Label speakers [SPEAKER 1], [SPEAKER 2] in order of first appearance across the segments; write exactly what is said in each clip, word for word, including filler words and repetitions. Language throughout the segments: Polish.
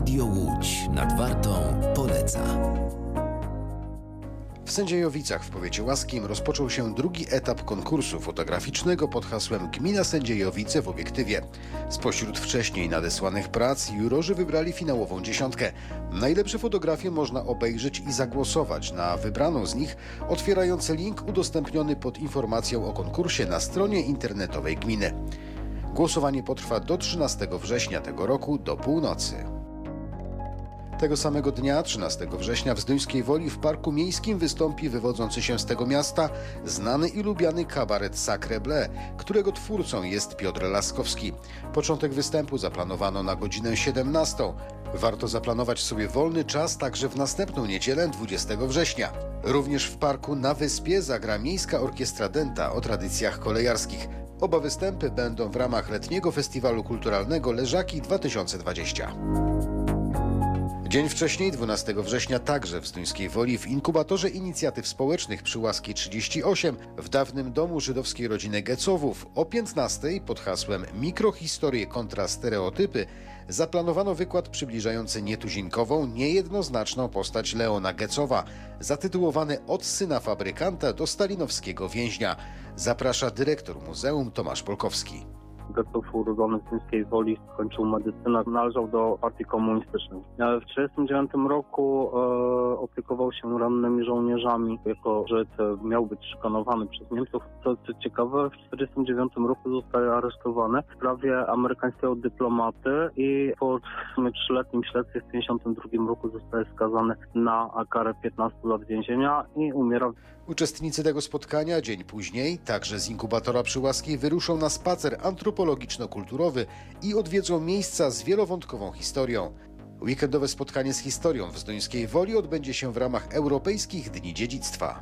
[SPEAKER 1] Radio Łódź nad Wartą poleca.
[SPEAKER 2] W Sędziejowicach w powiecie łaskim rozpoczął się drugi etap konkursu fotograficznego pod hasłem Gmina Sędziejowice w obiektywie. Spośród wcześniej nadesłanych prac jurorzy wybrali finałową dziesiątkę. Najlepsze fotografie można obejrzeć i zagłosować na wybraną z nich, otwierając link udostępniony pod informacją o konkursie na stronie internetowej gminy. Głosowanie potrwa do trzynastego września tego roku do północy. Tego samego dnia, trzynastego września, w Zduńskiej Woli w Parku Miejskim wystąpi wywodzący się z tego miasta znany i lubiany kabaret Sacre Bleu, którego twórcą jest Piotr Laskowski. Początek występu zaplanowano na godzinę siedemnastą. Warto zaplanować sobie wolny czas także w następną niedzielę, dwudziestego września. Również w parku na Wyspie zagra Miejska Orkiestra Dęta o tradycjach kolejarskich. Oba występy będą w ramach letniego festiwalu kulturalnego Leżaki dwa tysiące dwadzieścia. Dzień wcześniej, dwunastego września, także w Zduńskiej Woli w inkubatorze inicjatyw społecznych przy Łaskiej trzydzieści osiem w dawnym domu żydowskiej rodziny Gecowów o piętnastej pod hasłem Mikrohistorie kontra stereotypy zaplanowano wykład przybliżający nietuzinkową, niejednoznaczną postać Leona Gecowa, zatytułowany Od syna fabrykanta do stalinowskiego więźnia. Zaprasza dyrektor muzeum Tomasz Polkowski.
[SPEAKER 3] Gecow, urodzony w Zduńskiej Woli, skończył medycynę, należał do partii komunistycznej. W tysiąc dziewięćset trzydziestym dziewiątym roku e, opiekował się rannymi żołnierzami. Jako Żyd miał być szykanowany przez Niemców. Co, co ciekawe, w tysiąc dziewięćset czterdziestym dziewiątym roku zostaje aresztowany w sprawie amerykańskiego dyplomaty i po trzyletnim śledztwie w tysiąc dziewięćset pięćdziesiątym drugim roku zostaje skazany na karę piętnastu lat więzienia i umiera.
[SPEAKER 2] Uczestnicy tego spotkania dzień później, także z inkubatora przy Łaskiej, wyruszą na spacer antropologiczno-kulturowy i odwiedzą miejsca z wielowątkową historią. Weekendowe spotkanie z historią w Zduńskiej Woli odbędzie się w ramach Europejskich Dni Dziedzictwa.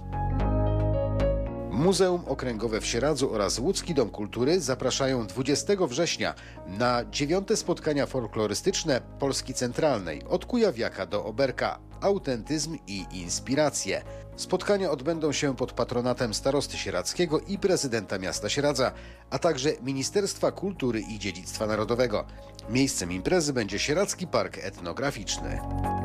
[SPEAKER 2] Muzeum Okręgowe w Sieradzu oraz Łódzki Dom Kultury zapraszają dwudziestego września na dziewiąte spotkania folklorystyczne Polski Centralnej od Kujawiaka do Oberka. Autentyzm i inspiracje. Spotkania odbędą się pod patronatem starosty sieradzkiego i prezydenta miasta Sieradza, a także Ministerstwa Kultury i Dziedzictwa Narodowego. Miejscem imprezy będzie Sieradzki Park Etnograficzny.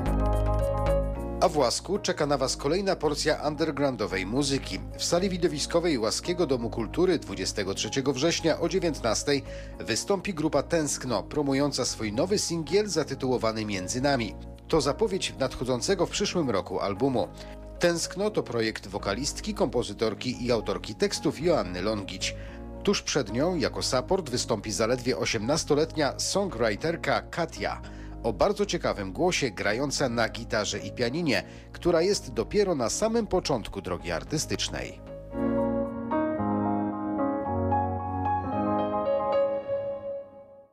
[SPEAKER 2] A w Łasku czeka na Was kolejna porcja undergroundowej muzyki. W sali widowiskowej Łaskiego Domu Kultury dwudziestego trzeciego września o dziewiętnastej wystąpi grupa Tęskno, promująca swój nowy singiel zatytułowany Między nami. To zapowiedź nadchodzącego w przyszłym roku albumu. Tęskno to projekt wokalistki, kompozytorki i autorki tekstów Joanny Longić. Tuż przed nią jako support wystąpi zaledwie osiemnastoletnia songwriterka Katia, o bardzo ciekawym głosie, grająca na gitarze i pianinie, która jest dopiero na samym początku drogi artystycznej.